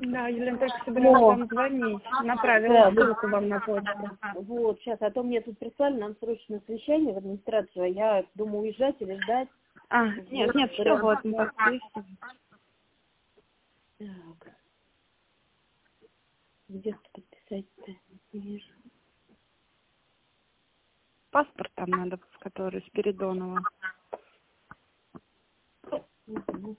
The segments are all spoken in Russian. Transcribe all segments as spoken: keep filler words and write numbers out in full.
Да, Елена только собиралась О, вам звонить. Направила да, вот, ссылку вам на почту. вот, сейчас, а то мне тут прислали нам срочное совещание в администрацию, а я думаю, уезжать или ждать. А, нет, Вот, нет, все, прям. вот, мы подписываем. Так, где тут подписать-то? Не вижу. Паспорт там надо, который Спиридонова. Угу.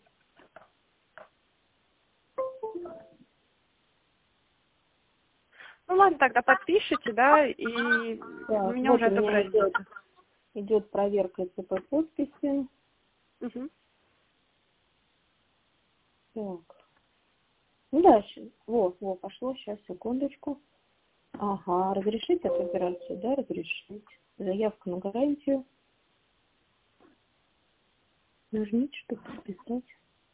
Ну ладно, тогда подпишите, да, и у Так, меня вот уже у меня идет, отобразится. идет проверка ЦП подписи. Угу. Так, ну дальше. Вот, вот, пошло, сейчас, секундочку. Ага, разрешить эту операцию, да, разрешить. Заявка на гарантию. Нажмите, чтобы подписать.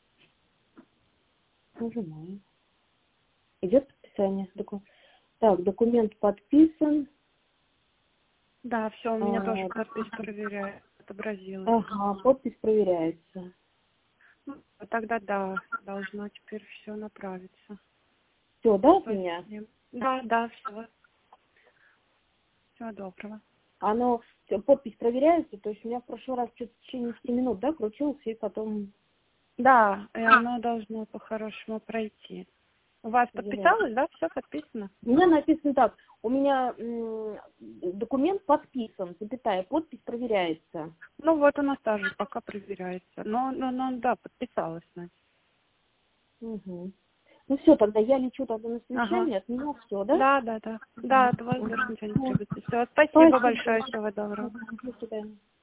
Нажимаем. Идет подписание. Доку- Так, документ подписан. Да, все, у меня тоже А, подпись проверяет, отобразилась. ага, подпись проверяется. Ну, тогда да, должно теперь все направиться. Все, да, от меня? Спасибо. Да, да, все. Всего доброго. Оно, всё, подпись проверяется, то есть у меня в прошлый раз что-то в течение пяти минут, да, крутилось, и потом Да, и оно должно по-хорошему пройти. У вас проверяется. подписалось, да? Все подписано? У меня написано так, у меня м, документ подписан, запятая, подпись проверяется. Ну вот у нас тоже пока проверяется. Но, но, но да, подписалась, значит. Угу. Ну все, тогда я лечу тогда на Ага. совещание, от меня все, да? Да, да, да. Да, от вас Угу. больше ничего не требуется. Все, спасибо Спасибо. большое, всего доброго. Мгм. До свидания.